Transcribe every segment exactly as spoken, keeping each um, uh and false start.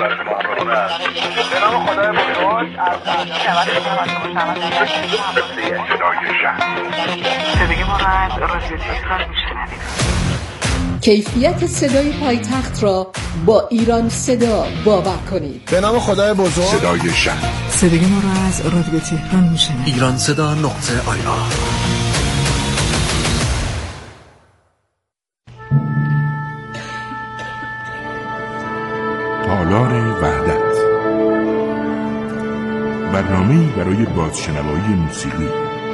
برای شما همراهانه است. به نام خدای بزرگ از صدای شهر. صدای ما را از رادیو تهران میشنوید. کیفیت صدای پایتخت را با ایران صدا باور کنید. به نام خدای بزرگ. صدای شهر. صدای ما را از رادیو تهران میشنوید. ایران صدا نقطه آی آر. تالار وحدت، برنامه‌ای برای بازشنوایی موسیقی.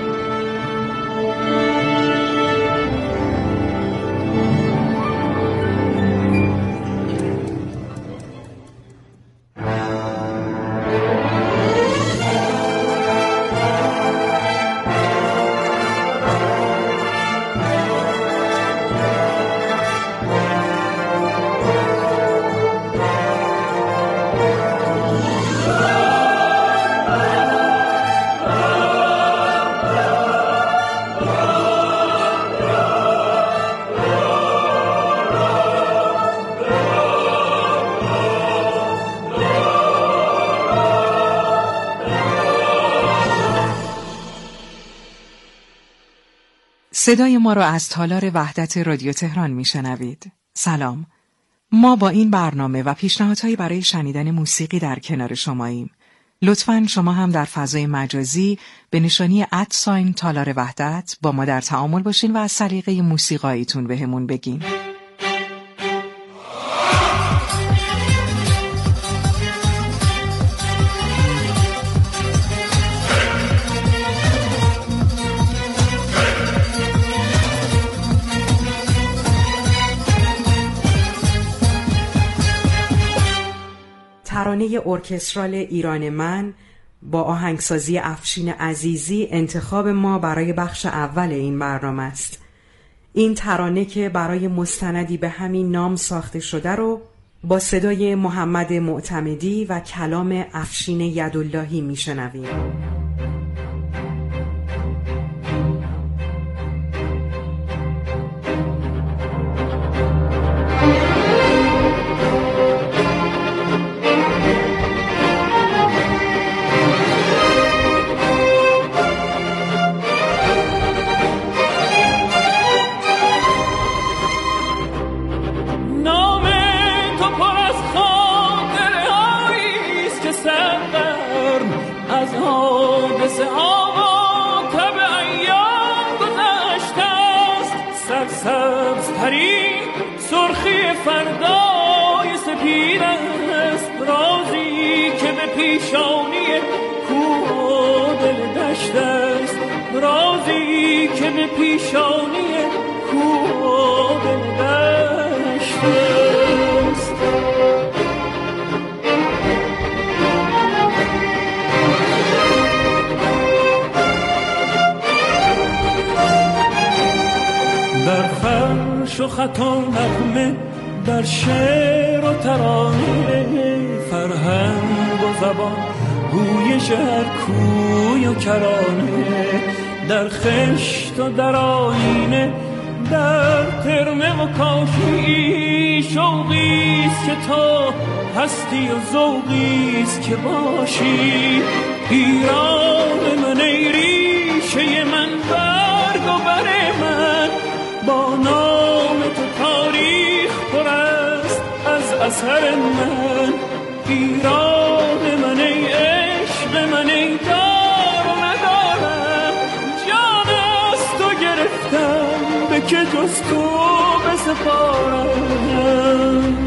صدای ما را از تالار وحدت رادیو تهران میشنوید. سلام. ما با این برنامه و پیشنهادهایی برای شنیدن موسیقی در کنار شماییم. لطفاً شما هم در فضای مجازی به نشانی ادساین تالار وحدت با ما در تعامل باشین و از سلیقه موسیقاییتون بهمون بگین. ترانه ارکسترال ایران من با آهنگسازی افشین عزیزی انتخاب ما برای بخش اول این برنامه است. این ترانه که برای مستندی به همین نام ساخته شده رو با صدای محمد معتمدی و کلام افشین یداللهی میشنویم. فردای سپید است رازی که به پیشانی کوه دل دشت است، رازی که به پیشانی کوه دل دشت است. در فرش و خطا نغمه، در شعر و ترانه، فرهنگ و زبان، گویش هر کوی و کرانه، در خشت و در آینه، در ترمه و کاشی، شوقیست که تو هستی و ذوقیست که باشی. ایران من ای ریشه من، برگ و بر من، با نام تو تاریخ پر است از اثر من. ایران من ای عشق من، ای دار و ندارم، جان از تو گرفتم، به که جز تو بسپارم.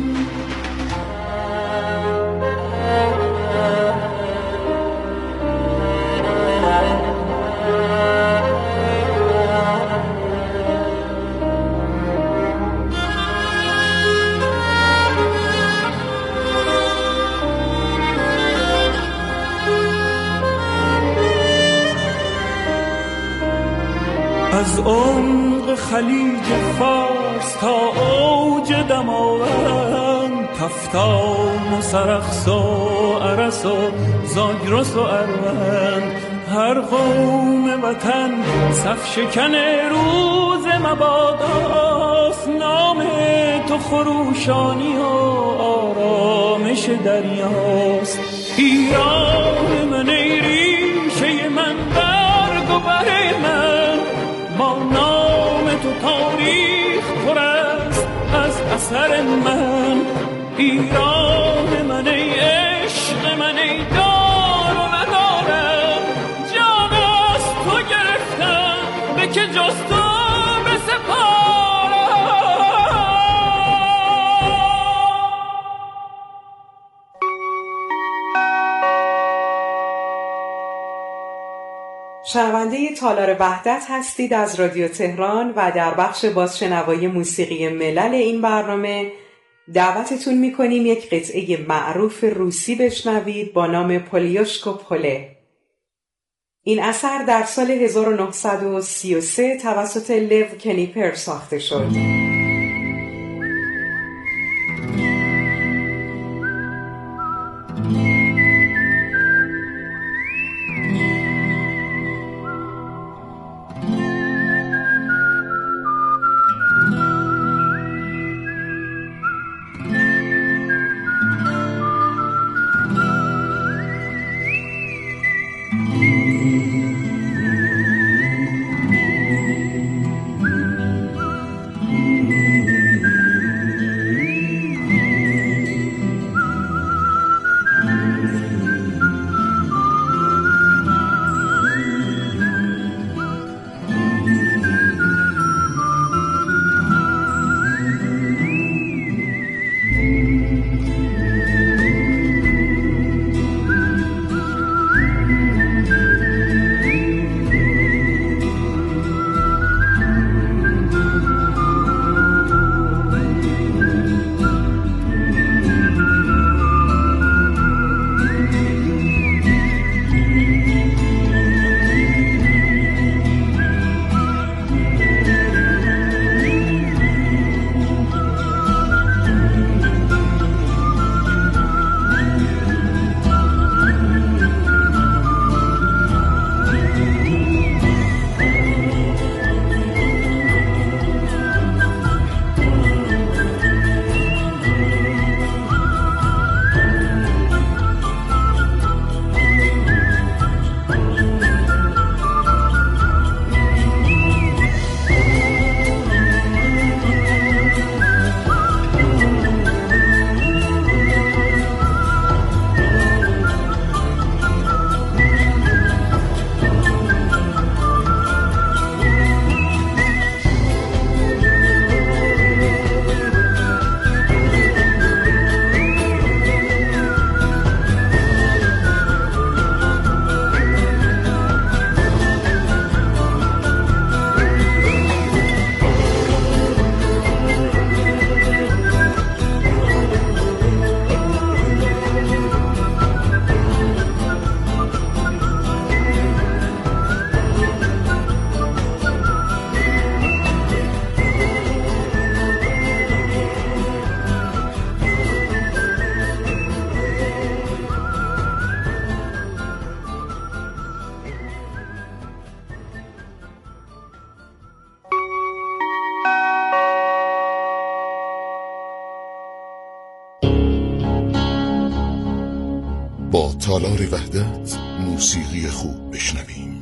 از عمق خلیج فارس تا اوج دماوند، کفتان و سرخس و ارس و زاگرس و اروند، هر قوم وطن صف شکن روز مباداست. نام تو خروشانی و آرام آتش دریاست. ایران من ای ریشه من، برگ و بر من، با نام تو تاریخ پر است از اثر من. ایران من ای عشق من، ای دار و ندارم، جان از تو گرفتم به که جز تو شنونده تالار وحدت هستید از رادیو تهران و در بخش بازشنوایی موسیقی ملل این برنامه دعوتتون میکنیم یک قطعه معروف روسی بشنوید با نام پولیوشکو پوله. این اثر در سال هزار و نهصد و سی و سه توسط لو کنیپر ساخته شد. با تالار وحدت موسیقی خوب بشنویم.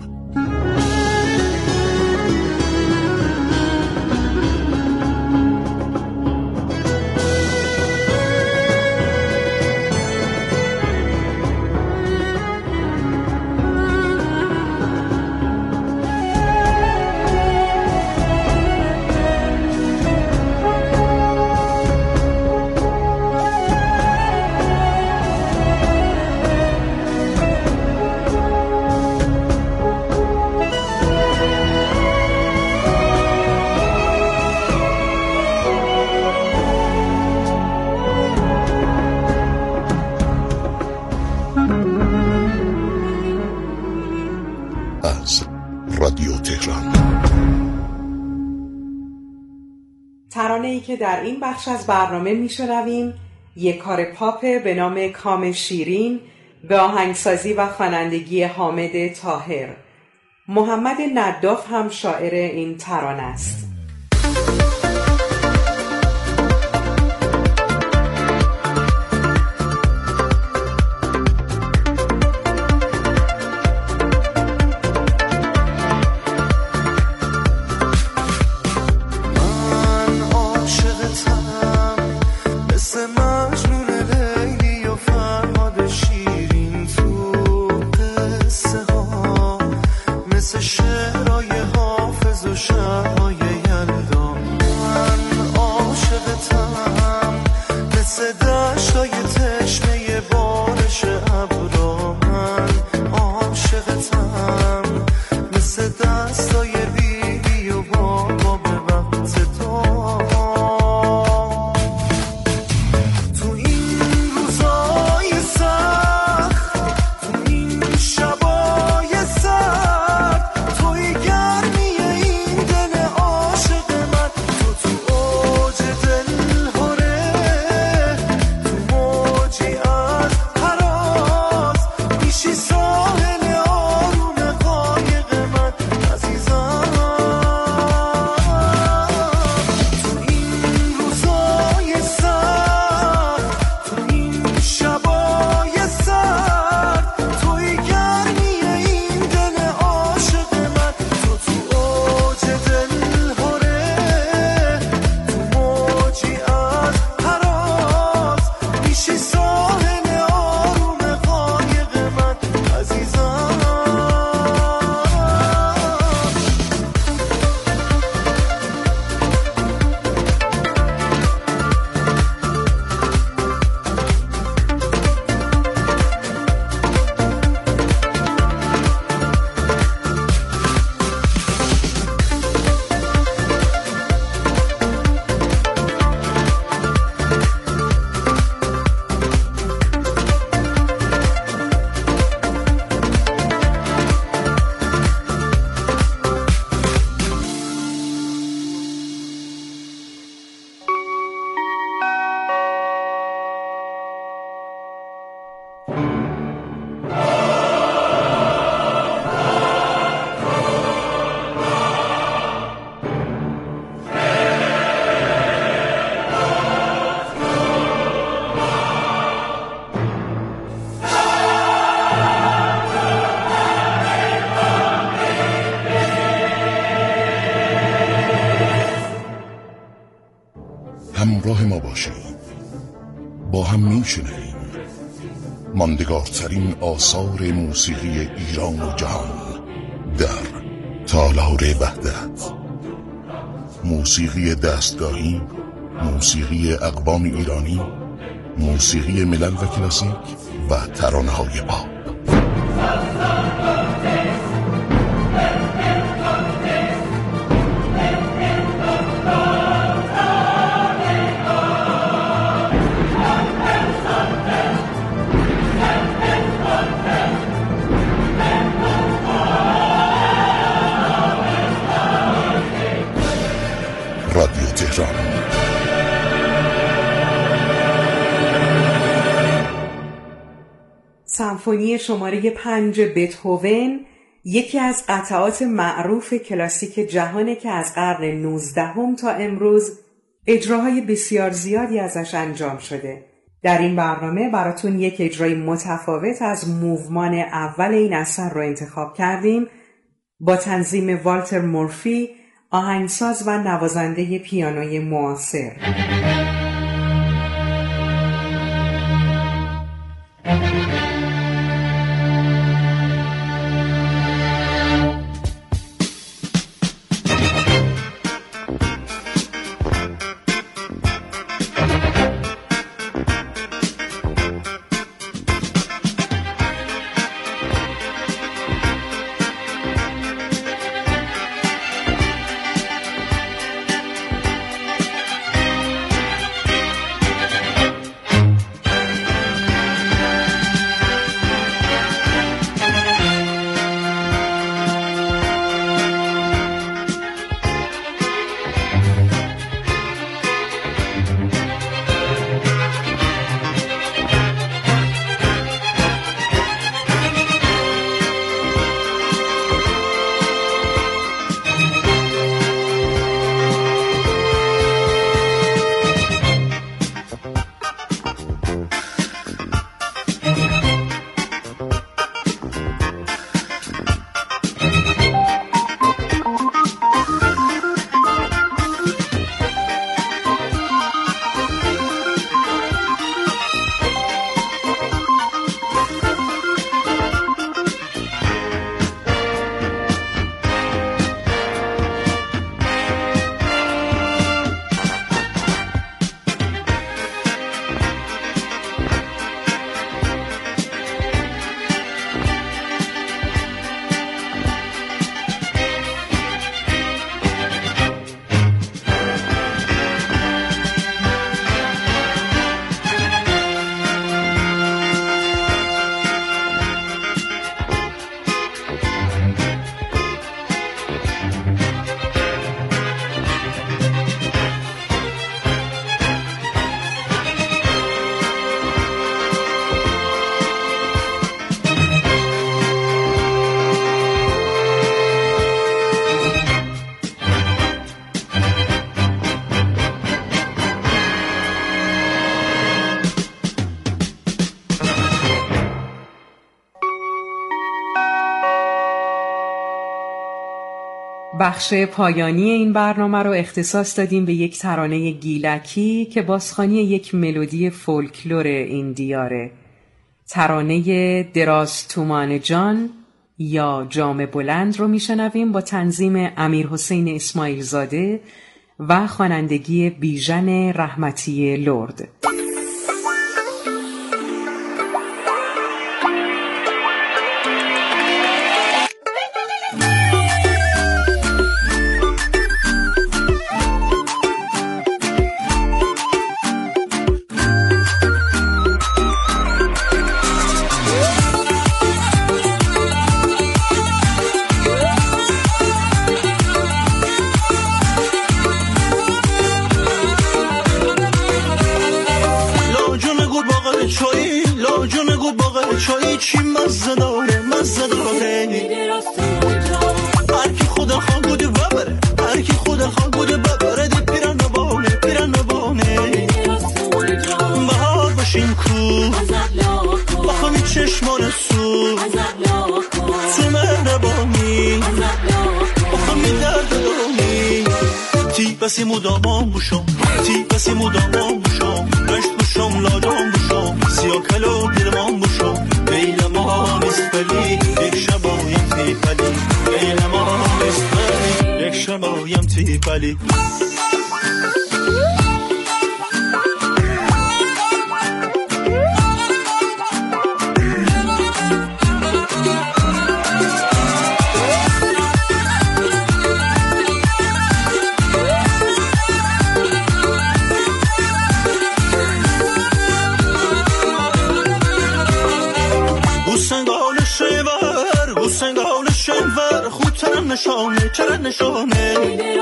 از رادیو تهران. ترانه‌ای که در این بخش از برنامه میشنویم یک کار پاپ به نام کام شیرین به آهنگسازی و خوانندگی حامد طاهر. محمد نداف هم شاعر این ترانه است. مثل دشتای تشنه بارش ابرا من عاشقتم، مثل دستای بیبی و بابا به وقت تو. تو این روزای سخت، تو این شبای سرد، توی گرمی این دل عاشق من. تو تو اوج دلهوره، تو موجی از هراز، میشی ساحل آروم قایق من عزیزم. تو این روزای سخت، تو این شبای سرد، توی گرمی این دل عاشق من. تو تو اوج دلهوره، تو موجی از هراز، میشی ساحل آروم قایق من عزیزم. همراه ما باشید، با هم میشنویم ماندگارترین آثار موسیقی ایران و جهان در تالار وحدت. موسیقی دستگاهی، موسیقی اقوام ایرانی، موسیقی ملل و کلاسیک و ترانه‌های پاپ. رادیو تهران. سمفونی شماره پنج بتهوون یکی از قطعات معروف کلاسیک جهانه که از قرن نوزدهم تا امروز اجراهای بسیار زیادی ازش انجام شده. در این برنامه براتون یک اجرای متفاوت از موومان اول این اثر رو انتخاب کردیم با تنظیم والتر مورفی، آهنگساز و نوازنده پیانوی معاصر. بخش پایانی این برنامه رو اختصاص دادیم به یک ترانه گیلکی که بازخوانی یک ملودی فولکلور این دیاره. ترانه دراز تومان جان یا جام بلند رو میشنویم با تنظیم امیر حسین اسماعیل زاده و خوانندگی بیژن رحمتی لرد. چای چی مزه داره مزه داره هر کی خدا خواه بوده ببره هر کی خدا خواه بوده ببره دی پیرن نبانه پیرن نبانه بهار باشیم کو با خمی چشمان سو تو مهربانی با خمی درد دارمی تی بسی مدامان بوشم تی بسی مدامان بوشم رشت بوشم لاجام بوشم سیاه کلو دیرمان بوشم بیل ما نیست بلی یک شبایم تی بلی بیل ما نیست بلی یک شبایم تی بلی نشانه چرا نشانه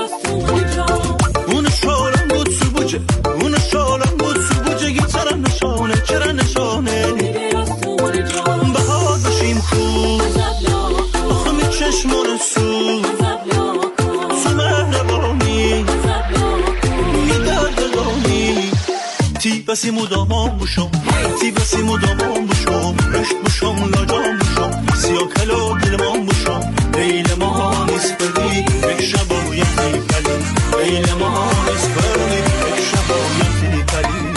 اون شالم بود سو بوجه اون شالم بود سو بوجه گیتر نشانه چرا نشانه بهار باشیم خوب آخمی چشمان سو تو مهربانی میدرد دانی تی بسی مدامان بوشم تی بسی مدامان بوشم رشت بوشم لاجام بوشم سیاه کلو دلمان بوشم بیل ما نیست بلی یک شبایم تی بلی بیل ما نیست بلی یک شبایم تی بلی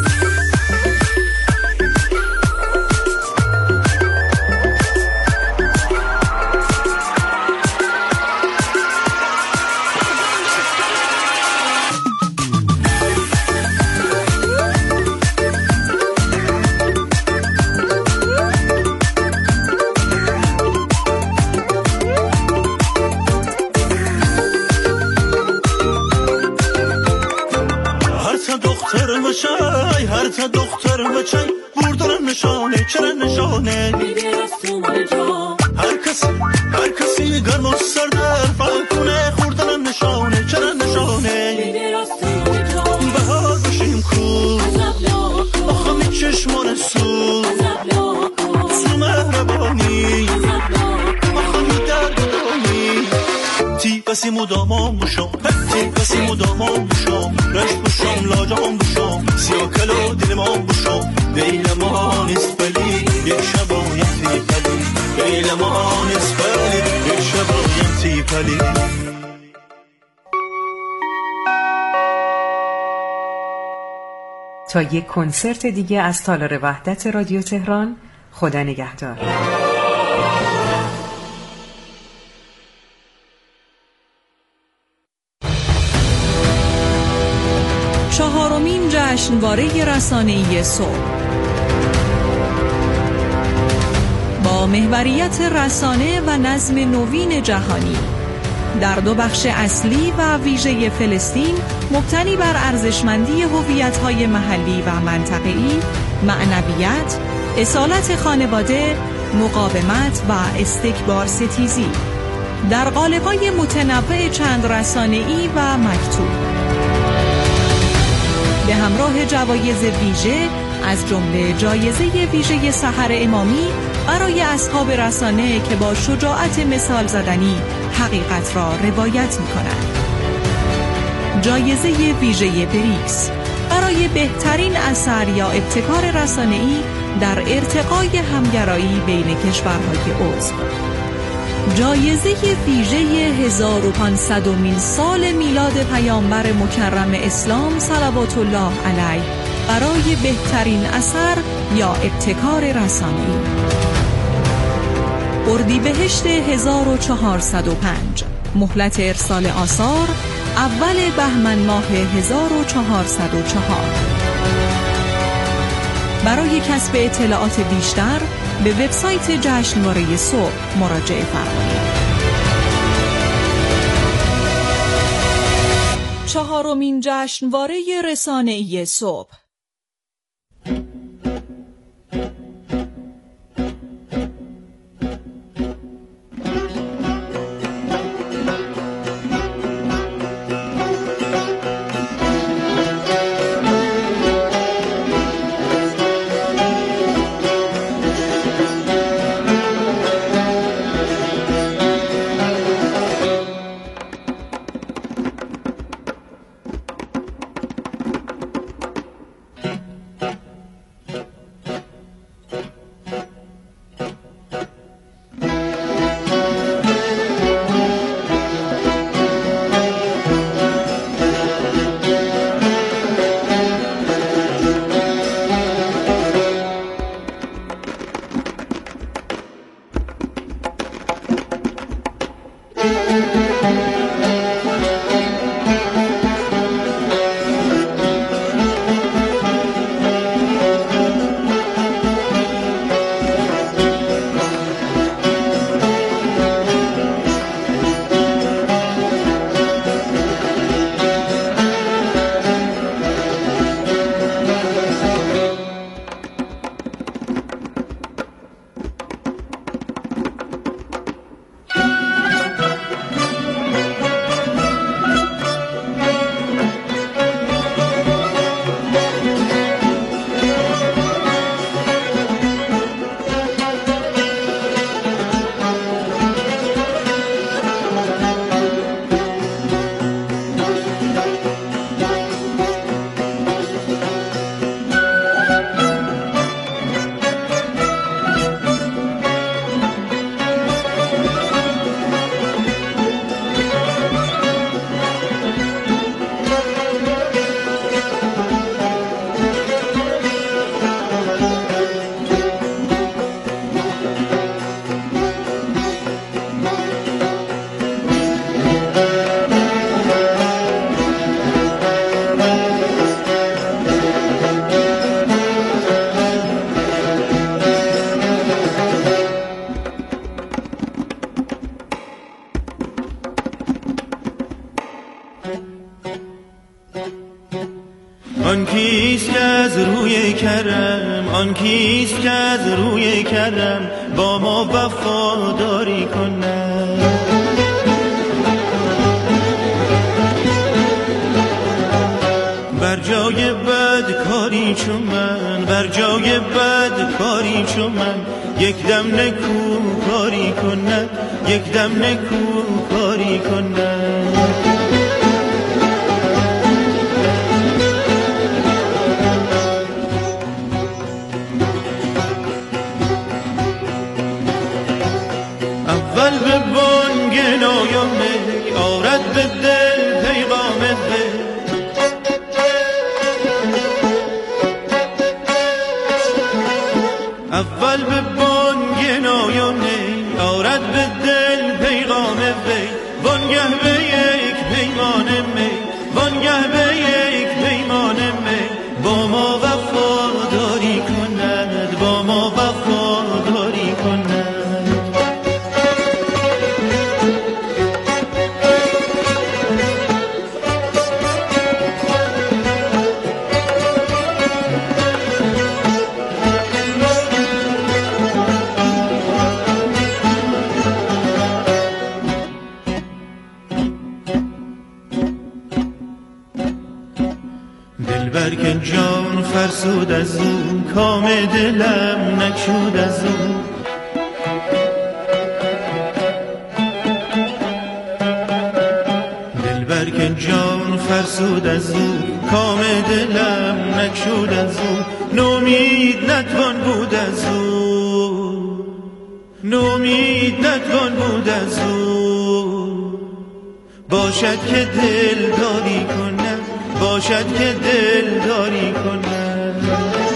هر تا دختر بچه بردن نشانه چرا نشانه هر کسی هر کسی گرم و سردر فکنه خوردن نشانه چرا نشانه بهار باشیم کو آخمی چشمان سو تو مهربانی آخمی درد دانی تی بسی مدامان بوشم تی بسی مدامان بوشم رشت بوشم لاجام بوشم سیاه کلو دلمان بوشم بیل ما نیست بلی یک شبایم تی بلی بیل ما نیست بلی یک شبایم تی بلی تا یک کنسرت دیگه از تالار وحدت رادیو تهران، خدا نگهدار. چهارمین جشنواره رسانه‌ای صلح با محوریت رسانه و نظم نوین جهانی در دو بخش اصلی و ویژه فلسطین مبتنی بر ارزشمندی هویت‌های محلی و منطقه‌ای، معنویت، اصالت خانواده، مقاومت و استکبار ستیزی در قالب‌های متنوع چند رسانه‌ای و مکتوب به همراه جوایز ویژه از جمله جایزه ویژه سحر امامی برای اصحاب رسانه که با شجاعت مثال زدنی حقیقت را روایت می‌کنند. جایزه ویژه بریکس برای بهترین اثر یا ابتکار رسانه‌ای در ارتقای همگرایی بین کشورهای عضو. جایزه ویژه هزار و پانصدمین سال میلاد پیامبر مکرم اسلام صلوات الله علیه برای بهترین اثر یا ابتکار رسانه‌ای. اردیبهشت هزار و چهارصد و پنج، مهلت ارسال آثار اول بهمن ماه هزار و چهارصد و چهار. برای کسب اطلاعات بیشتر به وبسایت جشنواره صبح مراجعه فرمایید. چهارمین جشنواره رسانه‌ای صبح. آن کیست که از روی کرم، آن کیست که از روی کرم با ما وفاداری کند. بر جای بد کاری چون من، بر جای بد کاری چون من یک دم نکو کاری کند، یک دم نکو کاری کند. اول به بانگ نایمه آرد به دل پیغام دل، اول به بانگ نایمه آرد به دل پیغام وی، وانگه به یک پیمان می، وانگه به یک پیمان می با ما وفاداری کند، با ما وفاداری کند. دلبر که جان فرسود از او، کام دلم نکشود از او. دلبر که جان فرسود از او، کام دلم نکشود از او. نومید نتوان بود از او، نومید نتوان بود از او، باشد که دل داری کند، باشد که دل داری کند.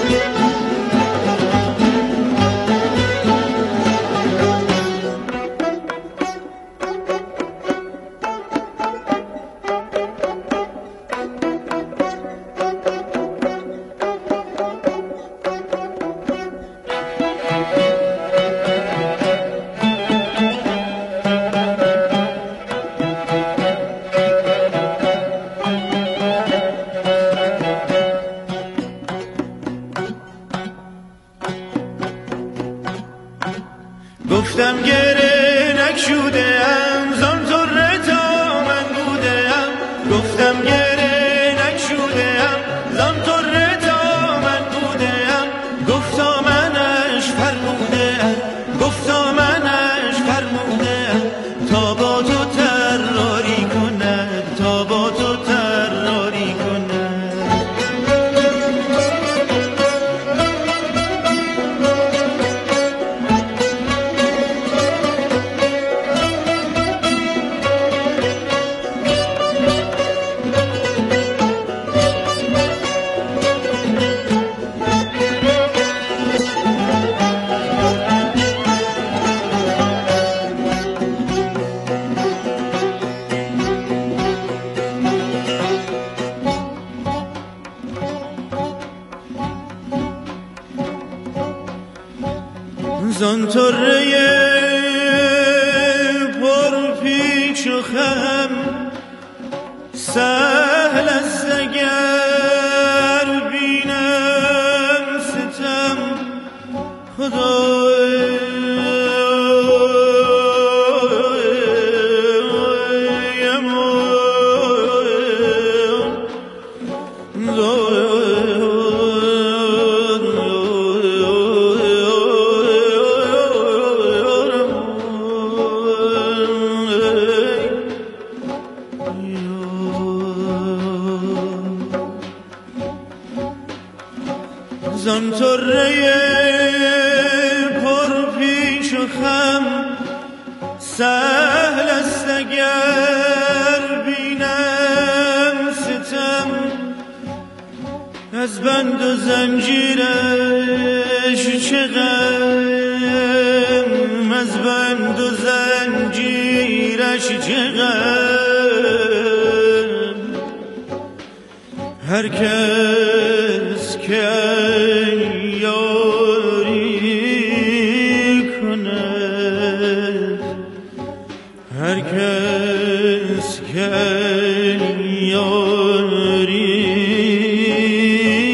گفتم گره نکشوده ام زان طره تا من بوده ام، گفتم گره نکشوده ام زان طره تا من بوده ام. گفتا منش فرموده ام، گفتا منش فرموده ام تا با تو طراری کند، تا با تو طراری کند. زان طره پر پیچ و خم سهل است اگر بینم ستم، خدای زان طره پر پیچ و خم سهل است اگر بینم ستم، از بند و زنجیرش چه غم، از بند و زنجیرش چه غم. هر کس که